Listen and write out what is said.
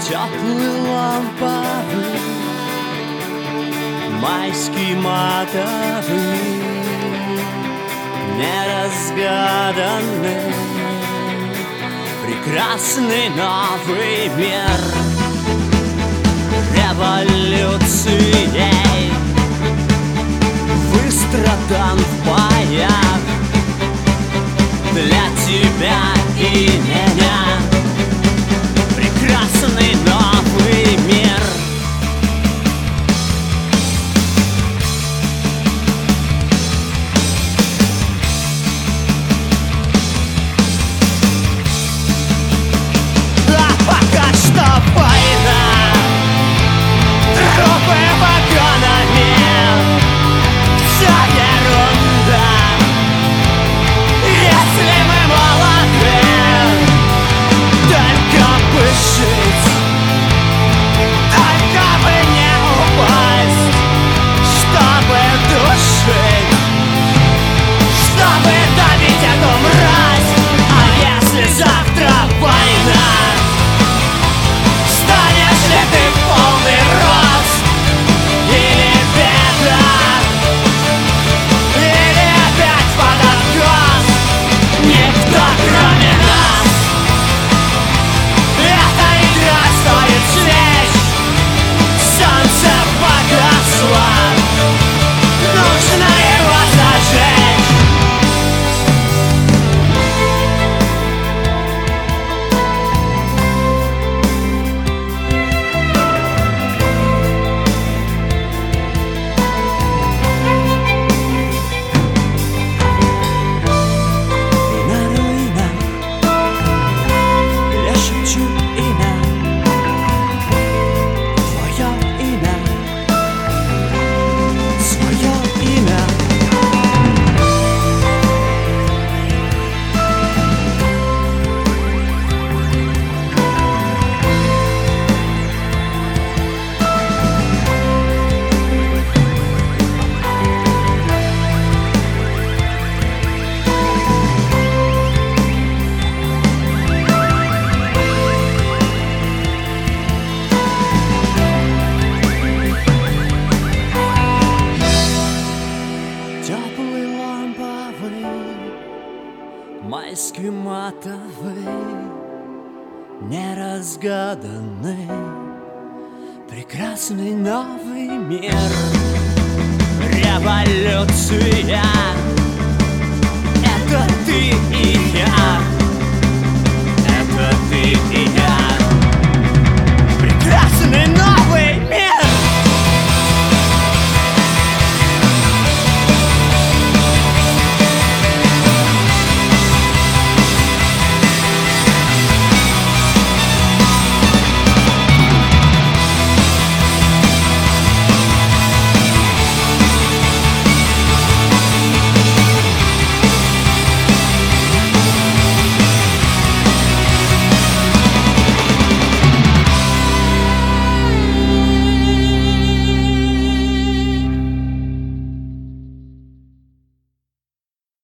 Теплый ламповый, майский матовый, неразгаданный, прекрасный новый мир. Революцией выстрадан в боях для тебя и меня. Прекрасный новый мир. А пока что война, трупы вагонами, вся ерунда. Если мы молоды, только бы жить, только бы не упасть, чтобы душить, чтобы добить эту мразь. А если завтра война, станешь ли ты в полный рост? Или беда? Или опять под откос? Никто кроме нас. Эта игра стоит свеч. Солнце погасло, нужно его зажечь. И на руинах я шепчу имя, твое имя, свое имя. Теплый ламповый, майский матовый, неразгаданный, прекрасный новый мир. Революция — это ты